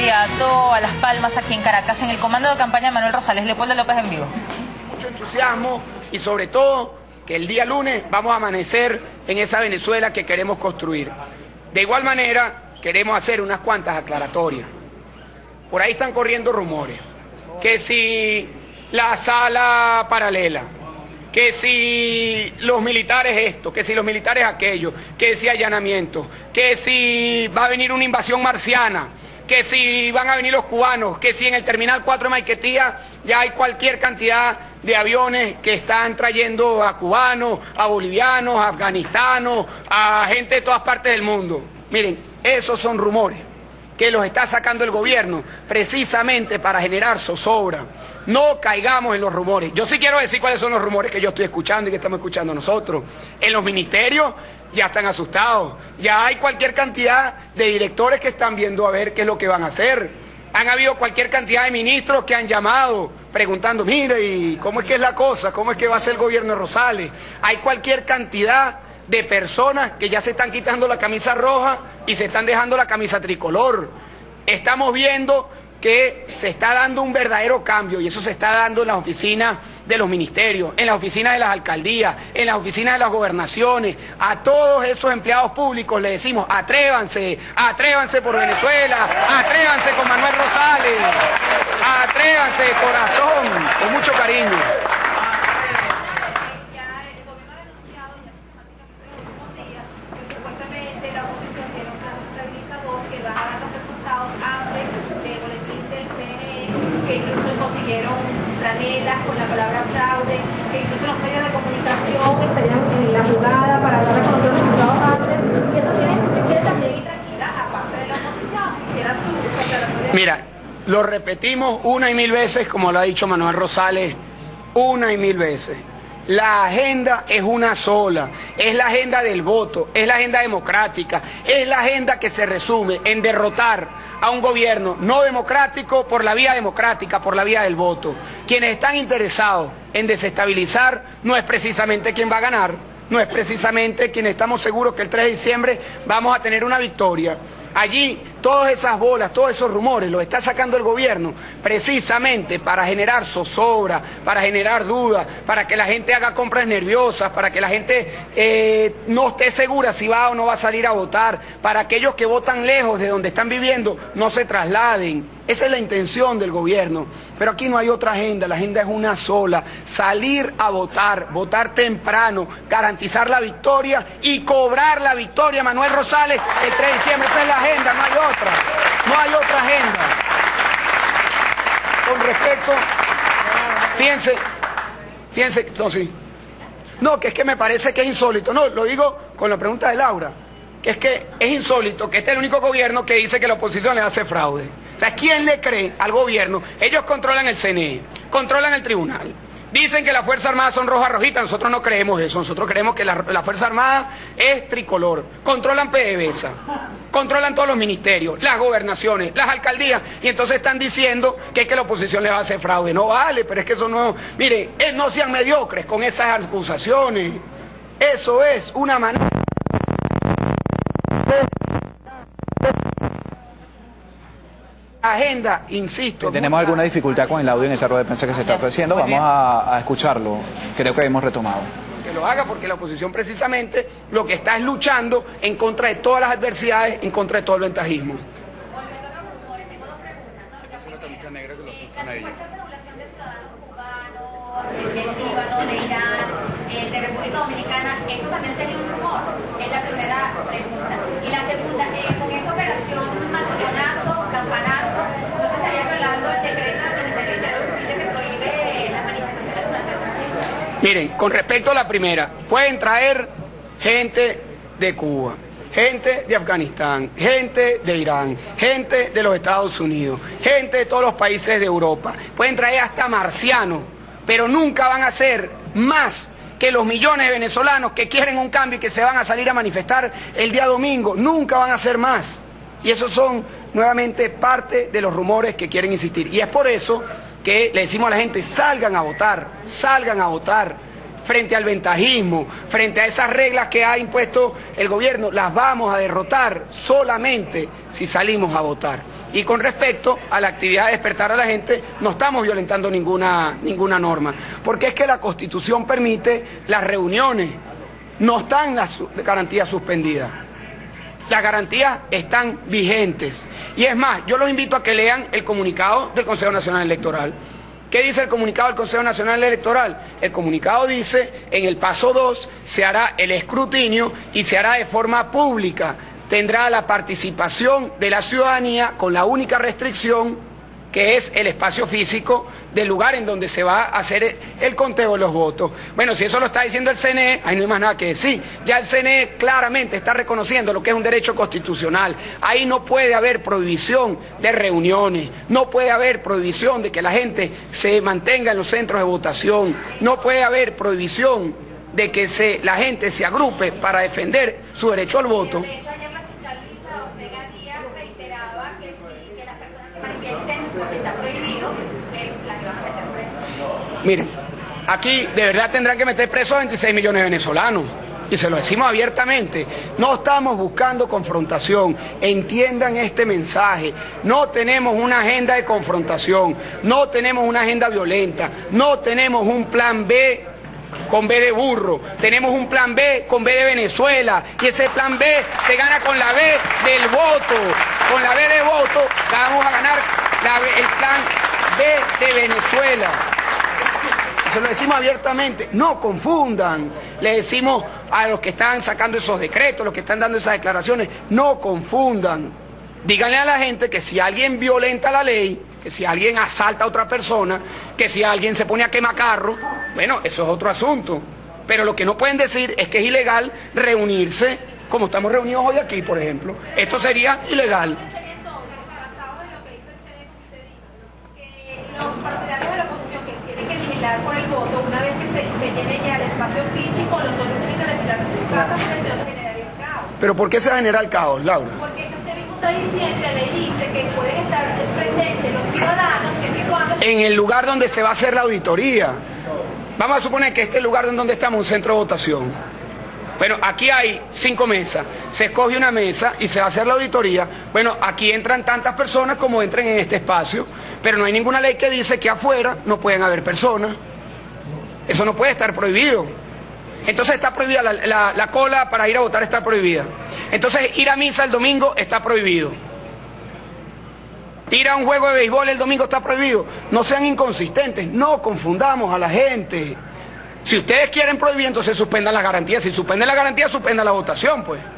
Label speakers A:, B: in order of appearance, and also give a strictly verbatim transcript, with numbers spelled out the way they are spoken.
A: candidato a Las Palmas aquí en Caracas en el comando de campaña de Manuel Rosales. Leopoldo López en vivo.
B: Mucho entusiasmo y sobre todo que el día lunes vamos a amanecer en esa Venezuela que queremos construir. De igual manera queremos hacer unas cuantas aclaratorias. Por ahí están corriendo rumores, que si la sala paralela, que si los militares esto, que si los militares aquello, que si allanamiento, que si va a venir una invasión marciana, que si van a venir los cubanos, que si en el Terminal cuatro de Maiquetía ya hay cualquier cantidad de aviones que están trayendo a cubanos, a bolivianos, a afganistanos, a gente de todas partes del mundo. Miren, esos son rumores que los está sacando el gobierno precisamente para generar zozobra. No caigamos en los rumores. Yo sí quiero decir cuáles son los rumores que yo estoy escuchando y que estamos escuchando nosotros. En los ministerios ya están asustados. Ya hay cualquier cantidad de directores que están viendo a ver qué es lo que van a hacer. Han habido cualquier cantidad de ministros que han llamado preguntando, mire, ¿y cómo es que es la cosa? ¿Cómo es que va a ser el gobierno de Rosales? Hay cualquier cantidad de personas que ya se están quitando la camisa roja y se están dejando la camisa tricolor. Estamos viendo que se está dando un verdadero cambio y eso se está dando en las oficinas de los ministerios, en las oficinas de las alcaldías, en las oficinas de las gobernaciones. A todos esos empleados públicos les decimos, atrévanse, atrévanse por Venezuela, atrévanse con Manuel Rosales, atrévanse de corazón, con mucho cariño.
C: Que incluso consiguieron franelas con la palabra fraude, que incluso los medios de comunicación estarían en la jugada para dar a conocer los resultados antes, y eso tiene que se quede también tranquila, aparte de la oposición. Quisiera su declaración.
B: Mira, lo repetimos una y mil veces, como lo ha dicho Manuel Rosales, una y mil veces. La agenda es una sola, es la agenda del voto, es la agenda democrática, es la agenda que se resume en derrotar a un gobierno no democrático por la vía democrática, por la vía del voto. Quienes están interesados en desestabilizar no es precisamente quien va a ganar, no es precisamente quien estamos seguros que el tres de diciembre vamos a tener una victoria. Allí todas esas bolas, todos esos rumores los está sacando el gobierno precisamente para generar zozobra, para generar dudas, para que la gente haga compras nerviosas, para que la gente eh, no esté segura si va o no va a salir a votar, para aquellos que votan lejos de donde están viviendo no se trasladen. Esa es la intención del gobierno, pero aquí no hay otra agenda, la agenda es una sola, salir a votar, votar temprano, garantizar la victoria y cobrar la victoria Manuel Rosales el tres de diciembre, esa es la agenda, no hay otra, no hay otra agenda. Con respecto, fíjense, fíjense, no, sí. no, que es que me parece que es insólito, no, lo digo con la pregunta de Laura, que es que es insólito que este es el único gobierno que dice que la oposición le hace fraude. O sea, ¿quién le cree al gobierno? Ellos controlan el C N E, controlan el tribunal. Dicen que las Fuerzas Armadas son rojas rojitas, nosotros no creemos eso, nosotros creemos que la, la Fuerza Armada es tricolor. Controlan PDVSA, controlan todos los ministerios, las gobernaciones, las alcaldías, y entonces están diciendo que es que la oposición le va a hacer fraude. No vale, pero es que eso no... Mire, no sean mediocres con esas acusaciones. Eso es una manera... agenda, insisto.
D: Tenemos alguna dificultad con el audio en esta rueda de prensa que se está ofreciendo, vamos a, a escucharlo, creo que hemos retomado.
B: Que lo haga porque la oposición precisamente lo que está es luchando en contra de todas las adversidades, en contra de todo el ventajismo.
C: Volviendo a los rumores, tengo dos preguntas, ¿no? La primera, eh, la supuesta circulación de ciudadanos cubanos, de Líbano, de Irán, eh, de República Dominicana, ¿esto también sería un rumor? Es la primera pregunta. Y la segunda, eh, con esta operación Malconazo, Campanazo, ¿no se estaría violando el decreto del Ministerio de Interior que dice que prohíbe las manifestaciones durante otros días?
B: Miren, con respecto a la primera, pueden traer gente de Cuba, gente de Afganistán, gente de Irán, gente de los Estados Unidos, gente de todos los países de Europa, pueden traer hasta marcianos, pero nunca van a ser más que los millones de venezolanos que quieren un cambio y que se van a salir a manifestar el día domingo, nunca van a ser más. Y esos son nuevamente parte de los rumores que quieren insistir. Y es por eso que le decimos a la gente, salgan a votar, salgan a votar. frente al ventajismo, frente a esas reglas que ha impuesto el gobierno, las vamos a derrotar solamente si salimos a votar. Y con respecto a la actividad de despertar a la gente, no estamos violentando ninguna, ninguna norma, porque es que la Constitución permite las reuniones, no están las garantías suspendidas. Las garantías están vigentes. Y es más, yo los invito a que lean el comunicado del Consejo Nacional Electoral. ¿Qué dice el comunicado del Consejo Nacional Electoral? El comunicado dice, en el paso dos, se hará el escrutinio y se hará de forma pública. Tendrá la participación de la ciudadanía con la única restricción que es el espacio físico del lugar en donde se va a hacer el conteo de los votos. Bueno, si eso lo está diciendo el C N E, ahí no hay más nada que decir. Ya el C N E claramente está reconociendo lo que es un derecho constitucional. Ahí no puede haber prohibición de reuniones, no puede haber prohibición de que la gente se mantenga en los centros de votación, no puede haber prohibición de que se, la gente se agrupe para defender su derecho al voto.
C: De hecho, ayer la fiscal Luisa Ortega Díaz reiteraba que sí, que las personas que manifiesten porque está prohibido, eh, las iban a meter presas.
B: Miren, aquí de verdad tendrán que meter presos a veintiséis millones de venezolanos. Y se lo decimos abiertamente, no estamos buscando confrontación, entiendan este mensaje, no tenemos una agenda de confrontación, no tenemos una agenda violenta, no tenemos un plan B con B de burro, tenemos un plan B con B de Venezuela, y ese plan B se gana con la B del voto, con la B de voto vamos a ganar la, el plan B de Venezuela. Se lo decimos abiertamente, no confundan, le decimos a los que están sacando esos decretos, los que están dando esas declaraciones, no confundan, díganle a la gente que si alguien violenta la ley, que si alguien asalta a otra persona, que si alguien se pone a quemar carro, bueno, eso es otro asunto, pero lo que no pueden decir es que es ilegal reunirse, como estamos reunidos hoy aquí, por ejemplo, esto sería ilegal.
C: Los partidarios de la oposición que tienen que vigilar por el voto, una vez que se, se llene ya el espacio físico, los otros tienen que retirar de sus casas porque si no se generaría el caos.
B: ¿Pero por qué se genera el caos, Laura?
C: Porque usted mismo está diciendo, la ley dice que pueden estar presentes los ciudadanos siempre y cuando...
B: En el lugar donde se va a hacer la auditoría. Vamos a suponer que este es el lugar donde estamos, un centro de votación. Bueno, aquí hay cinco mesas, se escoge una mesa y se va a hacer la auditoría. Bueno, aquí entran tantas personas como entren en este espacio, pero no hay ninguna ley que dice que afuera no pueden haber personas. Eso no puede estar prohibido. Entonces está prohibida la, la, la cola para ir a votar, está prohibida. Entonces ir a misa el domingo está prohibido. Ir a un juego de béisbol el domingo está prohibido. No sean inconsistentes, no confundamos a la gente. Si ustedes quieren prohibir, entonces suspendan las garantías. Si suspenden las garantías, suspendan la votación, pues.